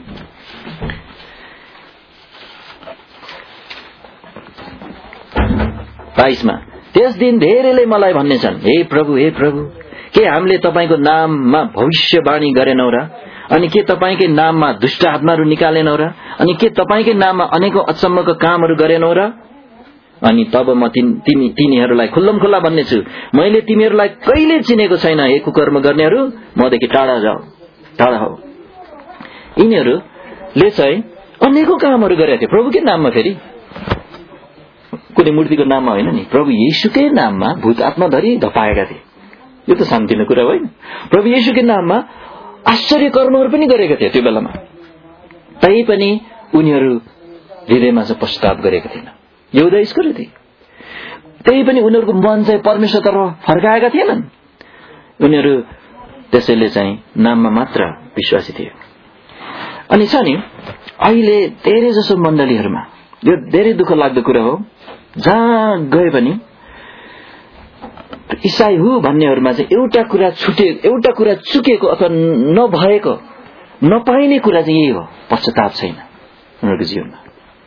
बाइसमा, त्यस दिन धेरैले मलाई भन्नेछन्, हे प्रभु हे प्रभु, के हामीले तपाईँको नाममा भविष्यवाणी गरेनौ र? अनि के तपाईँकै नाममा दुष्ट आत्माहरू निकालेनौ र? अनि के तपाईँकै नाममा अनेकौं अचम्मका कामहरू गरेनौ र? अनि तब म तिमी तिनीहरूलाई खुल्लम खुल्ला भन्नेछु, मैले तिमीहरूलाई कहिले चिनेको छैन, हे कुकर्म गर्नेहरू, मदेखि टाढा जाऊ, टाढा हो। यिनीहरूले चाहिँ अनेकौं कामहरू गरेका थिए प्रभुकै नाममा, फेरि कुनै मूर्तिको नाममा होइन नि, प्रभु येशूकै नाममा भूत आत्मा धरी धपाएका थिए। यो त शान्तिनो कुरा होइन। प्रभु येशूकै नाममा आश्चर्य कर्महरू पनि गरेका थिए त्यो बेलामा, तै पनि उनीहरू हृदयमा चाहिँ पश्चाताप गरेका थिएन, यहुदा इस्करियोती, त्यही पनि उनीहरूको मन चाहिँ परमेश्वरतर्फ फर्काएका थिएनन्। उनीहरू त्यसैले चाहिँ नाममा मात्र विश्वासी थिए। अनि छ नि अहिले धेरै जसो मण्डलीहरूमा यो धेरै दुःख लाग्दो कुरा हो, जहाँ गए पनि ईसाई हु भन्नेहरूमा चाहिँ एउटा कुरा छुटे, एउटा कुरा चुकेको अथवा नभएको, नपाइने कुरा चाहिँ यही हो, पश्चाताप छैन उनीहरूको जीवनमा।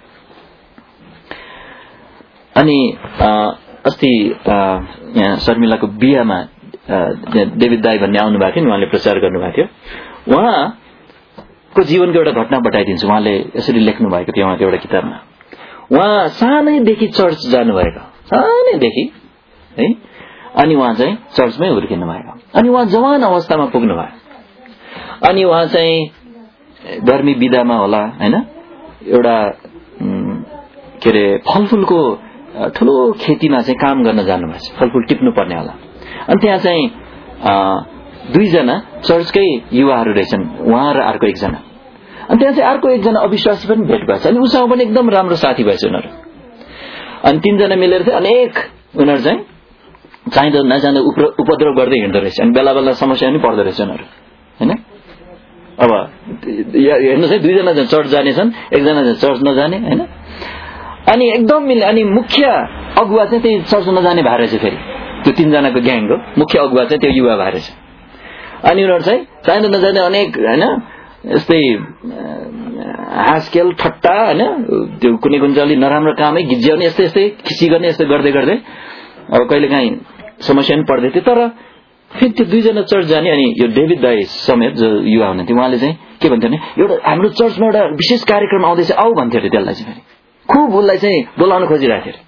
अनि अस्ति यहाँ शर्मिलाको बिहामा डेभिड दाई भन्ने आउनु भएको थियो नि, उहाँले प्रचार गर्नुभएको थियो, उहाँको जीवनको एउटा घटना बताइदिन्छु। उहाँले यसरी लेख्नु भएको थियो उहाँको एउटा किताबमा, उहाँ सानैदेखि चर्च जानुभएको, सानैदेखि है, अनि उहाँ चाहिँ चर्चमै हुर्किनु भएको, अनि उहाँ जवान अवस्थामा पुग्नु भयो, अनि उहाँ चाहिँ गर्मी बिदामा होला होइन, एउटा के अरे फलफुलको ठुलो खेतीमा चाहिँ काम गर्न जानुभएछ, फलफुल टिप्नु पर्ने होला। अनि त्यहाँ चाहिँ दुईजना चर्चकै युवाहरू रहेछन्, उहाँ र अर्को एकजना, अनि त्यहाँ चाहिँ अर्को एकजना अविश्वासी पनि भेट भएछ, अनि उसँग पनि एकदम राम्रो साथी भएछ उनीहरू। अनि तीनजना मिलेर चाहिँ अनेक उनीहरू चाहिँ चाहिँदो नजाँदो उपद्रव गर्दै हिँड्दो रहेछ, अनि बेला बेला समस्या पनि पर्दो रहेछ उनीहरू होइन। अब हेर्नुहोस् है, दुईजना चाहिँ चर्च जाने छन्, एकजना चाहिँ चर्च नजाने होइन, अनि एकदम मिल्ने। अनि मुख्य अगुवा चाहिँ त्यही चर्च नजाने भएर चाहिँ फेरि त्यो तीनजनाको ग्याङको मुख्य अगुवा चाहिँ त्यो युवा भएर छ। अनि उनीहरू चाहिँ चाहिँदो नजाने अनेक होइन यस्तै हाँसखेल ठट्टा होइन, त्यो कुनै कुनै चाहिँ अलिक नराम्रो कामै गिज्याउने, यस्तै यस्तै खिसी गर्ने, यस्तै गर्दै गर्दै अब कहिलेकाहीँ समस्या पनि पर्दै थियो। तर फेरि त्यो दुईजना चर्च जाने, अनि यो डेभिड दाई समेत जो युवा हुनुहुन्थ्यो, उहाँले चाहिँ के भन्थ्यो भने, एउटा हाम्रो चर्चमा एउटा विशेष कार्यक्रम आउँदैछ आऊ भन्थ्यो अरे त्यसलाई चाहिँ, फेरि खुब उसलाई चाहिँ बोलाउन खोजिरहेको थियो अरे।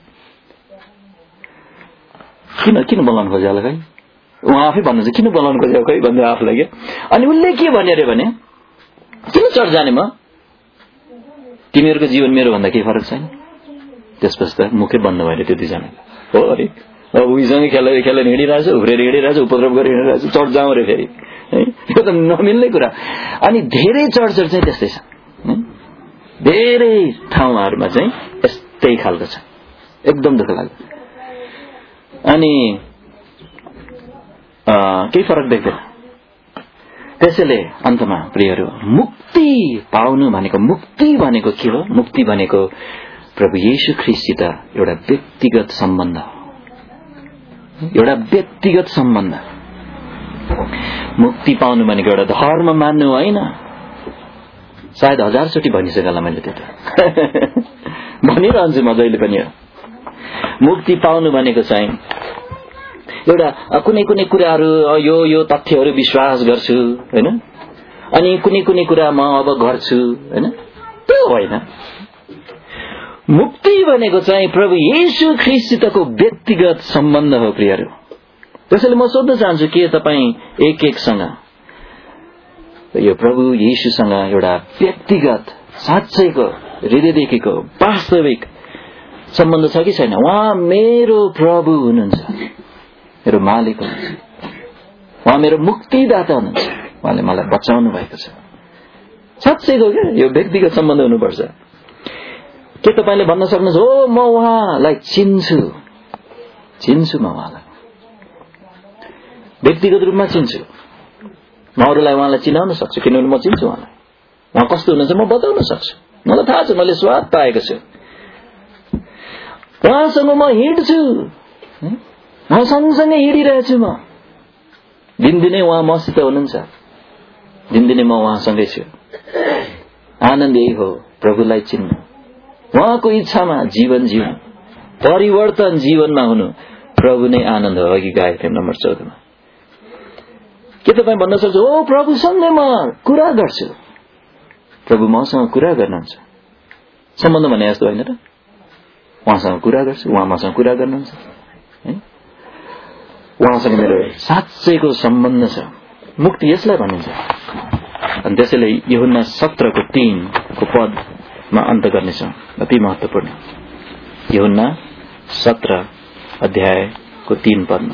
किन किन बोलाउन खोज्यो होला खै, उहाँ आफै भन्नुहुन्छ किन बोलाउन खोज्यो खै भन्दै आफूलाई क्या। अनि उसले के भन्यो अरे भने, किन चर्च जाने, म तिमीहरूको जीवन मेरो भन्दा केही फरक छैन। त्यसपछि त मुखै बन्द भयो त्यो दुईजना, हो अरे अब उहीसँग खेलेर खेलेर हिँडिरहेछ, उफ्रेर हिँडिरहेछ, उपद्रव गरेर हिँडिरहेछ, चर्च जाउँ रे फेरि है, यो त नमिल्ने कुरा। अनि धेरै चर्चहरू चाहिँ त्यस्तै छ, धेरै ठाउँहरूमा चाहिँ यस्तै खालको छ, एकदम दुःख लाग्छ। अनि केही फरक देख्दैन। त्यसैले अन्तमा प्रियहरू, मुक्ति पाउनु भनेको, मुक्ति भनेको के हो? मुक्ति भनेको प्रभु येशू ख्रीष्टसित एउटा व्यक्तिगत सम्बन्ध हो, एउटा व्यक्तिगत सम्बन्ध। मुक्ति पाउनु भनेको एउटा धर्म मान्नु होइन। सायद हजारचोटि भनिसकेँ होला मैले, त्यो त भनिरहन्छु म जहिले पनि। मुक्ति पाउनु भनेको चाहिँ एउटा कुनै कुनै कुराहरू, यो यो तथ्यहरू विश्वास गर्छु होइन, अनि कुनै कुनै कुरा म अब गर्छु होइन, त्यो होइन। मुक्ति भनेको चाहिँ प्रभु येशू ख्रीष्टसितको व्यक्तिगत सम्बन्ध हो प्रियहरू। त्यसैले म सोध्न चाहन्छु, के तपाईँ एक एकसँग यो प्रभु येशूसँग एउटा व्यक्तिगत, साँच्चैको, हृदयदेखिको वास्तविक सम्बन्ध छ कि छैन? उहाँ मेरो प्रभु हुनुहुन्छ, मेरो मालिक हुनुहुन्छ, उहाँ मेरो मुक्तिदाता हुनुहुन्छ, उहाँले मलाई बचाउनु भएको छ। साँच्चैको क्या यो व्यक्तिगत सम्बन्ध हुनुपर्छ। के तपाईँले भन्न सक्नुहुन्छ, हो म उहाँलाई चिन्छु, चिन्छु म उहाँलाई, व्यक्तिगत रूपमा चिन्छु, म अरूलाई उहाँलाई चिनाउन सक्छु, किनभने म चिन्छु उहाँलाई, उहाँ कस्तो हुनुहुन्छ म बताउन सक्छु, मलाई थाहा छ, मैले स्वाद पाएको छु, उहाँसँग म हिँड्छु, उहाँ सँगसँगै हिँडिरहेछु, म दिनदिनै उहाँ मसित हुनुहुन्छ, दिनदिनै म उहाँसँगै छु। आनन्द यही हो, प्रभुलाई चिन्नु, उहाँको इच्छामा जीवन जिउनु, परिवर्तन जीवनमा हुनु, प्रभु नै आनन्द हो। अघि गाएको थियौँ नम्बर चौधमा। के तपाईँ भन्न सक्छ, ओ प्रभुसँगै म कुरा गर्छु, प्रभु मसँग कुरा गर्नुहुन्छ? सम्बन्ध भने जस्तो होइन र? उहाँसँग कुरा गर्छु, उहाँ मसँग कुरा गर्नुहुन्छ, उहाँसँग मेरो साँच्चैको सम्बन्ध छ। मुक्ति यसलाई भनिन्छ। अनि त्यसैले यूहन्ना सत्रको तीनको पदमा अन्त गर्नेछौँ, अति महत्वपूर्ण। यूहन्ना सत्र अध्यायको तीन पदमा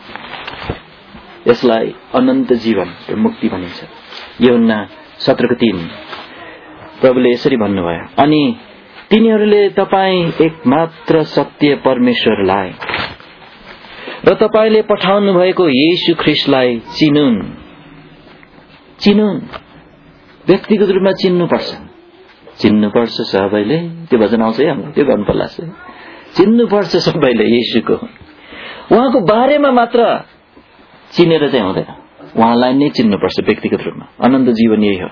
यसलाई अनन्त जीवन र मुक्ति भनिन्छ। यूहन्ना सत्रको तीन, प्रभुले यसरी भन्नुभयो, अनि तिनीहरूले तपाईँ एकमात्र सत्य परमेश्वरलाई र तपाईँले पठाउनु भएको येशू ख्रीष्टलाई चिनुन्। चिनुन्, व्यक्तिगत रूपमा चिन्नुपर्छ, चिन्नुपर्छ सबैले। त्यो वचन आउँछ है हाम्रो, त्यो गर्नु पर्ला। चिन्नुपर्छ सबैले येशूको, उहाँको बारेमा मात्र चिनेर चाहिँ हुँदैन, उहाँलाई नै चिन्नुपर्छ व्यक्तिगत रूपमा। अनन्त जीवन यही हो।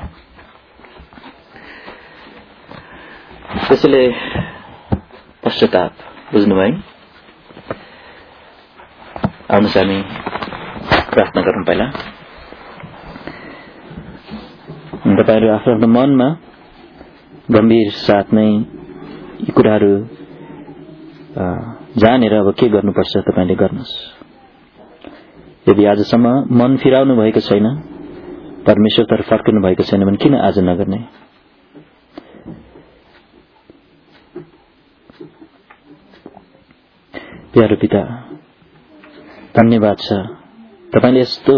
त्यसैले पश्चाताप, बुझ्नुभयो? आउनुहोस् हामी प्रार्थना गरौँ पहिला। तपाईँहरू आफ्नो आफ्नो मनमा गम्भीर साथ नै यी कुराहरू जानेर अब के गर्नुपर्छ तपाईँले गर्नुहोस्। यदि आजसम्म मन फिराउनु भएको छैन, परमेश्वरतर्फ फर्किनु भएको छैन भने किन आज नगर्ने? प्यारो पिता, धन्यवाद छ तपाईँले यस्तो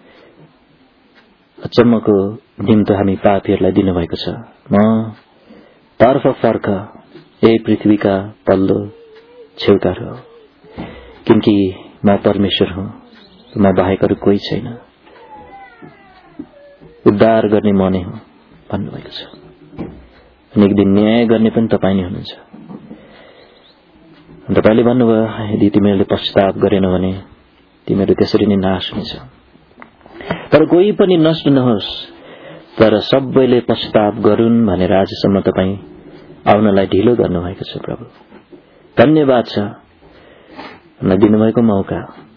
अचम्मको निम्त हामी पापीहरूलाई दिनुभएको छ। म तर्फ फर्क, ए पृथ्वीका पल्लो छेउका हो, किनकि म परमेश्वर हुँ, म बाहेक अरू कोही छैन, उद्धार गर्ने म नै हुँ भन्नुभएको छ। अनि एक दिन न्याय गर्ने पनि तपाईँ नै हुनुहुन्छ। तपाईँले भन्नुभयो, यदि तिमीहरूले पश्चाताप गरेन भने तिमीहरू त्यसरी नै नाश हुनेछ। तर कोही पनि नष्ट नहोस्, तर सबैले पश्चाताप गरून् भनेर आजसम्म तपाईँ आउनलाई ढिलो गर्नुभएको छ। प्रभु धन्यवाद छ हामीलाई दिनुभएको मौका,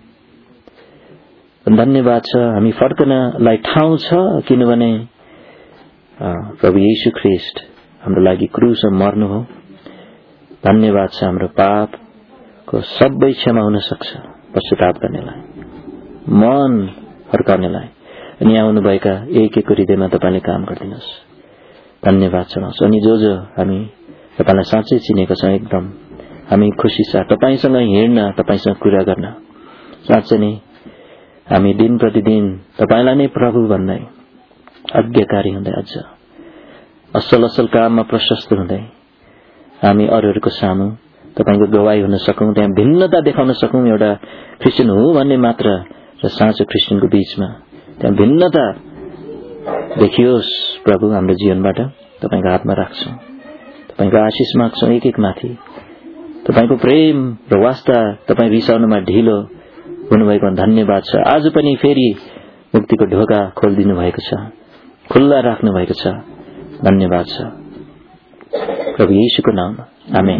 धन्यवाद छ हामी फर्कनलाई ठाउँ छ, किनभने प्रभु येशू ख्रीष्ट हाम्रो लागि क्रुसमा मर्नु हो। धन्यवाद छ हाम्रो पापको सबै क्षमा हुन सक्छ पश्चाताप गर्नेलाई, मन फर्काउनेलाई। अनि आउनुभएका एक एक हृदयमा तपाईँले काम गरिदिनुहोस्। धन्यवाद चढाउँछु। अनि जो जो हामी तपाईँलाई साँच्चै चिनेको छौँ, एकदम हामी खुसी छ तपाईसँग हिँड्न, तपाईसँग कुरा गर्न। साँच्चै नै हामी दिन प्रतिदिन तपाईलाई नै प्रभु भन्दै आज्ञाकारी हुँदै अझ असल असल काममा प्रशस्त हुँदै हामी अरूहरूको सामु तपाईको गवाई हुन सकौं, त्यहाँ भिन्नता देखाउन सकौं। एउटा क्रिस्चियन हो भन्ने मात्र र साँचो क्रिस्चियनको बीचमा त्यहाँ भिन्नता देखियोस् प्रभु हाम्रो जीवनबाट। तपाईको हातमा राख्छौं, तपाईको आशिष माग्छौं एक एक माथि। तपाईको प्रेम र वास्ता तपाई रिसाउनमा ढिलो हुनुभएको धन्यवाद छ। आज पनि फेरि मुक्तिको ढोका खोलिदिनु भएको छ, खुल्ला राख्नु भएको छ। धन्यवाद छ प्रभु येशूको नाममा, आमेन।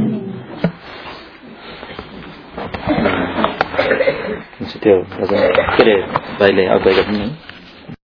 त्यो के अरे भाइले अगाडि गर्नु।